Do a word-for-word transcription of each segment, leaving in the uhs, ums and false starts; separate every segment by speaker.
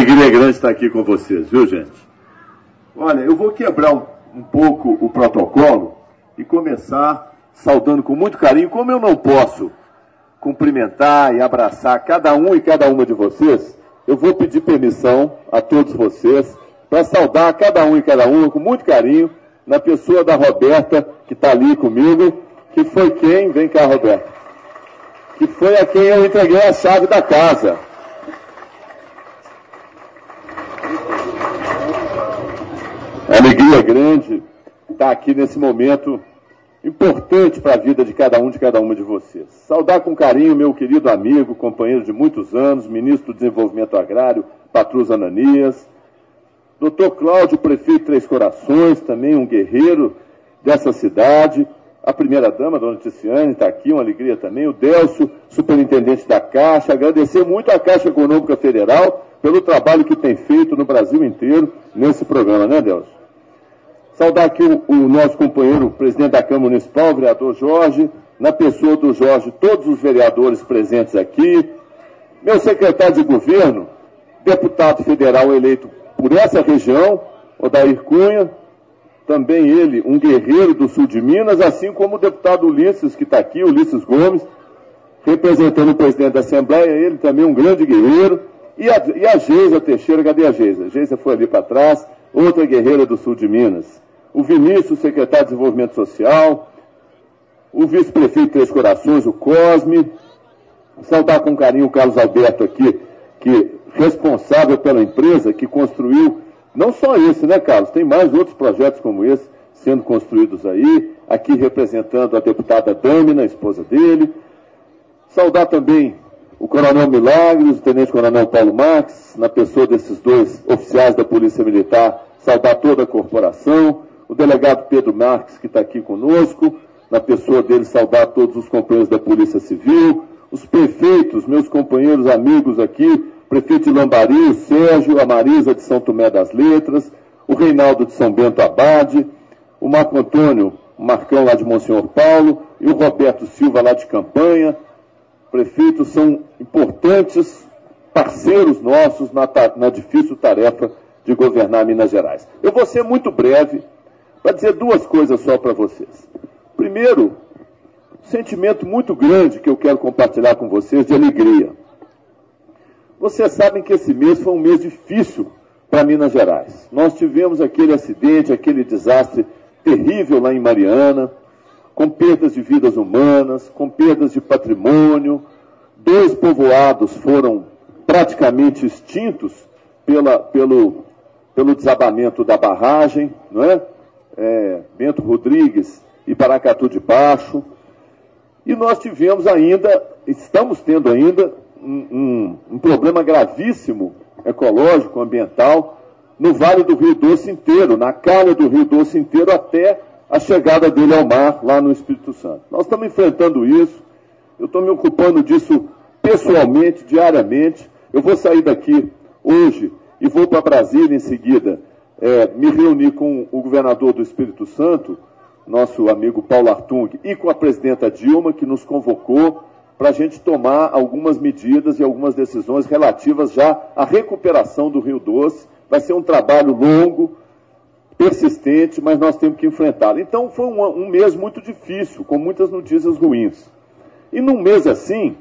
Speaker 1: alegria grande estar aqui com vocês, viu, gente? Olha, eu vou quebrar um, um pouco o protocolo e começar saudando com muito carinho. Como eu não posso cumprimentar e abraçar cada um e cada uma de vocês, eu vou pedir permissão a todos vocês para saudar cada um e cada uma com muito carinho, na pessoa da Roberta, que está ali comigo, que foi quem, vem cá, Roberta, que foi a quem eu entreguei a chave da casa. Alegria grande estar aqui nesse momento importante para a vida de cada um de cada uma de vocês. Saudar com carinho meu querido amigo, companheiro de muitos anos, ministro do Desenvolvimento Agrário, Patrus Ananias, doutor Cláudio, prefeito de Três Corações, também um guerreiro dessa cidade, a primeira-dama, dona Ticiane, está aqui, uma alegria também, o Delcio, superintendente da Caixa, agradecer muito à Caixa Econômica Federal pelo trabalho que tem feito no Brasil inteiro nesse programa, né, Delcio? Saudar aqui o, o nosso companheiro, o presidente da Câmara Municipal, o vereador Jorge, na pessoa do Jorge, todos os vereadores presentes aqui, meu secretário de governo, deputado federal eleito por essa região, Odair Cunha, também ele, um guerreiro do sul de Minas, assim como o deputado Ulisses, que está aqui, Ulisses Gomes, representando o presidente da Assembleia, ele também um grande guerreiro, e a, e a Geisa Teixeira, cadê a Geisa? A Geisa foi ali para trás, outra guerreira do sul de Minas. O Vinícius, secretário de Desenvolvimento Social, o vice-prefeito de Três Corações, o Cosme, saudar com carinho o Carlos Alberto aqui, que responsável pela empresa que construiu, não só esse, né, Carlos? Tem mais outros projetos como esse sendo construídos aí, aqui representando a deputada Dâmina, a esposa dele. Saudar também o Coronel Milagres, o Tenente Coronel Paulo Marques, na pessoa desses dois oficiais da Polícia Militar, saudar toda a corporação, o delegado Pedro Marques, que está aqui conosco, na pessoa dele, saudar todos os companheiros da Polícia Civil, os prefeitos, meus companheiros, amigos aqui, prefeito de Lambari, o Sérgio, a Marisa de São Tomé das Letras, o Reinaldo de São Bento Abade, o Marco Antônio, o Marcão lá de Monsenhor Paulo, e o Roberto Silva lá de Campanha. Prefeitos são importantes parceiros nossos na, na difícil tarefa de governar Minas Gerais. Eu vou ser muito breve para dizer duas coisas só para vocês. Primeiro, um sentimento muito grande que eu quero compartilhar com vocês de alegria. Vocês sabem que esse mês foi um mês difícil para Minas Gerais. Nós tivemos aquele acidente, aquele desastre terrível lá em Mariana, com perdas de vidas humanas, com perdas de patrimônio. Dois povoados foram praticamente extintos pela, pelo, pelo desabamento da barragem, não é? É, Bento Rodrigues e Paracatu de Baixo. E nós tivemos ainda, estamos tendo ainda, um, um, um problema gravíssimo ecológico, ambiental, no Vale do Rio Doce inteiro, na calha do Rio Doce inteiro, até a chegada dele ao mar, lá no Espírito Santo. Nós estamos enfrentando isso, eu estou me ocupando disso pessoalmente, diariamente. Eu vou sair daqui hoje e vou para Brasília em seguida, é, me reunir com o governador do Espírito Santo, nosso amigo Paulo Artung, e com a presidenta Dilma, que nos convocou para a gente tomar algumas medidas e algumas decisões relativas já à recuperação do Rio Doce. Vai ser um trabalho longo, persistente, mas nós temos que enfrentá-lo. Então foi um, um mês muito difícil, com muitas notícias ruins. E num mês assim,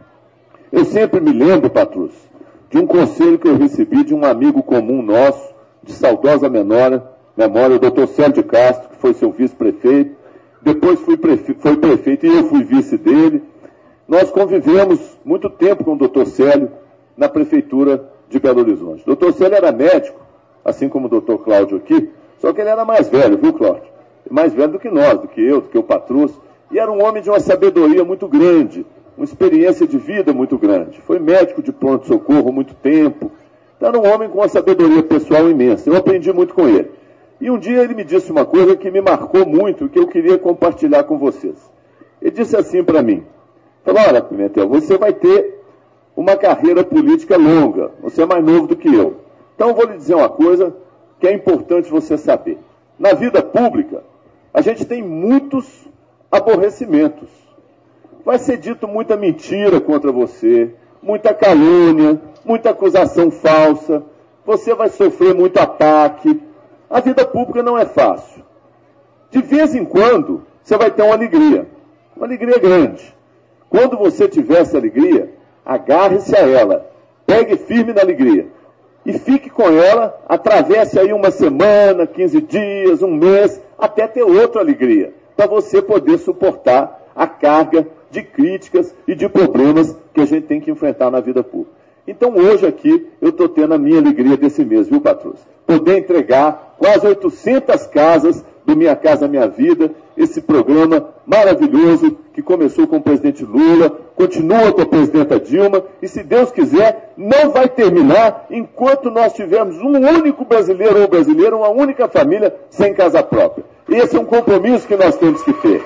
Speaker 1: eu sempre me lembro, Patrus, de um conselho que eu recebi de um amigo comum nosso, de saudosa memória, memória o doutor Célio de Castro, que foi seu vice-prefeito, depois fui prefe... foi prefeito e eu fui vice dele. Nós convivemos muito tempo com o doutor Célio na prefeitura de Belo Horizonte. O doutor Célio era médico, assim como o doutor Cláudio aqui, só que ele era mais velho, viu, Cláudio? Mais velho do que nós, do que eu, do que o Patrus, e era um homem de uma sabedoria muito grande, uma experiência de vida muito grande. Foi médico de pronto-socorro há muito tempo, então era um homem com uma sabedoria pessoal imensa. Eu aprendi muito com ele. E um dia ele me disse uma coisa que me marcou muito, que eu queria compartilhar com vocês. Ele disse assim para mim, falou, olha, Pimentel, você vai ter uma carreira política longa, você é mais novo do que eu. Então eu vou lhe dizer uma coisa que é importante você saber. Na vida pública, a gente tem muitos aborrecimentos. Vai ser dito muita mentira contra você, muita calúnia, muita acusação falsa. você vai sofrer muito ataque. A vida pública não é fácil. De vez em quando, você vai ter uma alegria, uma alegria grande. Quando você tiver essa alegria, agarre-se a ela, pegue firme na alegria e fique com ela, atravesse aí uma semana, quinze dias, um mês, até ter outra alegria, para você poder suportar a carga de críticas e de problemas que a gente tem que enfrentar na vida pública. Então hoje aqui eu estou tendo a minha alegria desse mês, viu, patrões? Poder entregar quase oitocentas casas do Minha Casa Minha Vida, esse programa maravilhoso que começou com o presidente Lula, continua com a presidenta Dilma e, se Deus quiser, não vai terminar enquanto nós tivermos um único brasileiro ou brasileira, uma única família sem casa própria. Esse é um compromisso que nós temos que ter.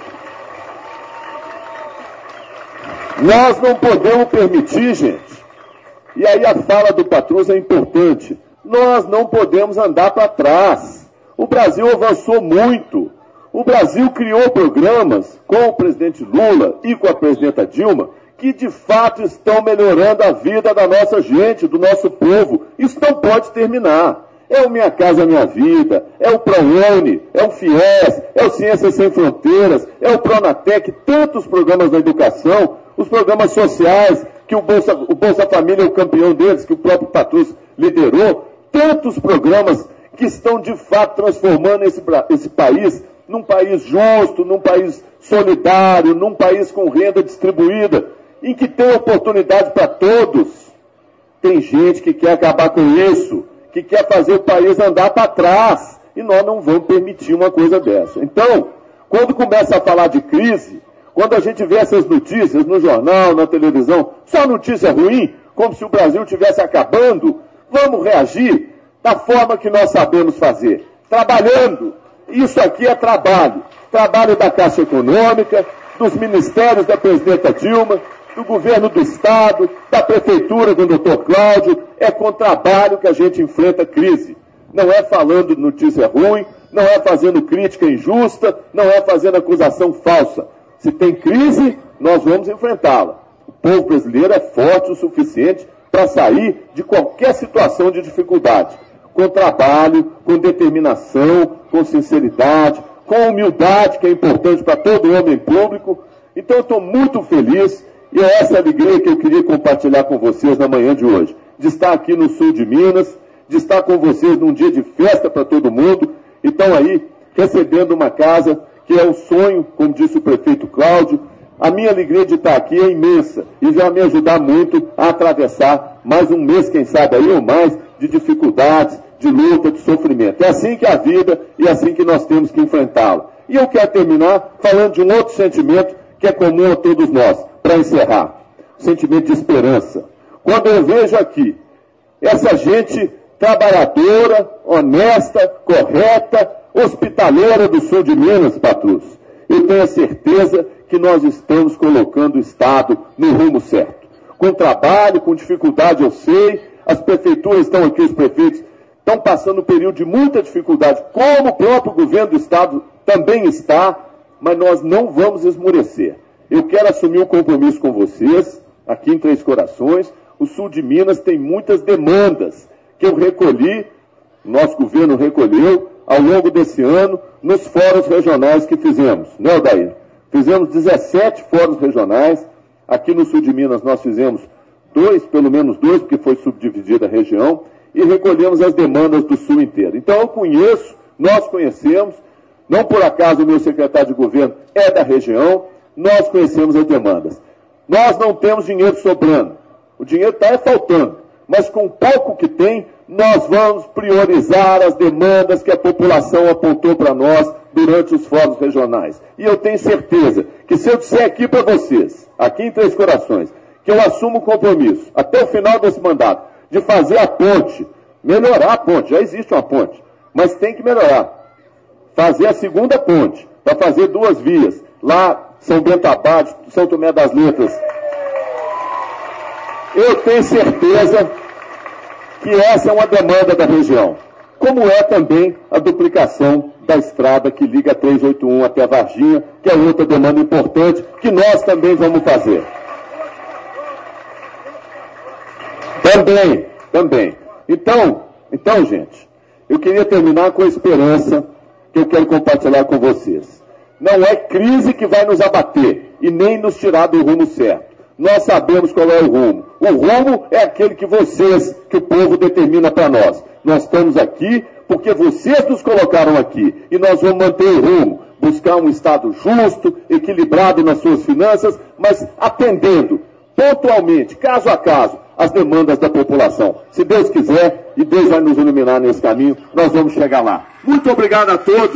Speaker 1: Nós não podemos permitir, gente, e aí a fala do Patrus é importante, nós não podemos andar para trás. O Brasil avançou muito. O Brasil criou programas com o presidente Lula e com a presidenta Dilma que de fato estão melhorando a vida da nossa gente, do nosso povo. Isso não pode terminar. É o Minha Casa Minha Vida, é o ProUni, é o FIES, é o Ciências Sem Fronteiras, é o Pronatec, tantos programas na educação, os programas sociais, que o Bolsa, o Bolsa Família é o campeão deles, que o próprio Patrus liderou, tantos programas que estão de fato transformando esse, esse país num país justo, num país solidário, num país com renda distribuída, em que tem oportunidade para todos. Tem gente que quer acabar com isso, que quer fazer o país andar para trás, e nós não vamos permitir uma coisa dessa. Então, quando começa a falar de crise, quando a gente vê essas notícias no jornal, na televisão, só notícia ruim, como se o Brasil estivesse acabando, vamos reagir da forma que nós sabemos fazer, trabalhando. Isso aqui é trabalho. Trabalho da Caixa Econômica, dos ministérios da presidenta Dilma, do governo do Estado, da Prefeitura do doutor Cláudio. É com trabalho que a gente enfrenta a crise. Não é falando notícia ruim, não é fazendo crítica injusta, não é fazendo acusação falsa. Se tem crise, nós vamos enfrentá-la. O povo brasileiro é forte o suficiente para sair de qualquer situação de dificuldade. Com trabalho, com determinação, com sinceridade, com humildade, que é importante para todo homem público. Então eu estou muito feliz, e é essa alegria que eu queria compartilhar com vocês na manhã de hoje, de estar aqui no sul de Minas, de estar com vocês num dia de festa para todo mundo, e estão aí recebendo uma casa que é um sonho, como disse o prefeito Cláudio. A minha alegria de estar aqui é imensa e vai me ajudar muito a atravessar mais um mês, quem sabe aí ou mais, de dificuldades, de luta, de sofrimento. É assim que é a vida e é assim que nós temos que enfrentá-la. E eu quero terminar falando de um outro sentimento que é comum a todos nós, para encerrar. O sentimento de esperança. Quando eu vejo aqui essa gente trabalhadora, honesta, correta, hospitaleira do sul de Minas, Patrus, eu tenho a certeza que nós estamos colocando o Estado no rumo certo. Com trabalho, com dificuldade, eu sei, as prefeituras estão aqui, os prefeitos estão passando um período de muita dificuldade, como o próprio governo do Estado também está, mas nós não vamos esmorecer. Eu quero assumir um compromisso com vocês, aqui em Três Corações. O sul de Minas tem muitas demandas que eu recolhi, nosso governo recolheu, ao longo desse ano, nos fóruns regionais que fizemos, né, Odair? Fizemos dezessete fóruns regionais. Aqui no sul de Minas nós fizemos dois, pelo menos dois, porque foi subdividida a região, e recolhemos as demandas do sul inteiro. Então eu conheço, nós conhecemos, não por acaso o meu secretário de governo é da região, nós conhecemos as demandas. Nós não temos dinheiro sobrando, o dinheiro está faltando, mas com o pouco que tem, nós vamos priorizar as demandas que a população apontou para nós durante os fóruns regionais. E eu tenho certeza que se eu disser aqui para vocês, aqui em Três Corações, que eu assumo o compromisso, até o final desse mandato, de fazer a ponte, melhorar a ponte, já existe uma ponte, mas tem que melhorar. Fazer a segunda ponte, para fazer duas vias, lá São Bento Abade, São Tomé das Letras. Eu tenho certeza que essa é uma demanda da região, como é também a duplicação da estrada que liga a trezentos e oitenta e um até Varginha, que é outra demanda importante, que nós também vamos fazer. Também, também. Então, Então, gente, eu queria terminar com a esperança que eu quero compartilhar com vocês. Não é crise que vai nos abater e nem nos tirar do rumo certo. Nós sabemos qual é o rumo. O rumo é aquele que vocês, que o povo determina para nós. Nós estamos aqui porque vocês nos colocaram aqui e nós vamos manter o rumo. Buscar um Estado justo, equilibrado nas suas finanças, mas atendendo pontualmente, caso a caso, as demandas da população. Se Deus quiser, e Deus vai nos iluminar nesse caminho, nós vamos chegar lá. Muito obrigado a todos.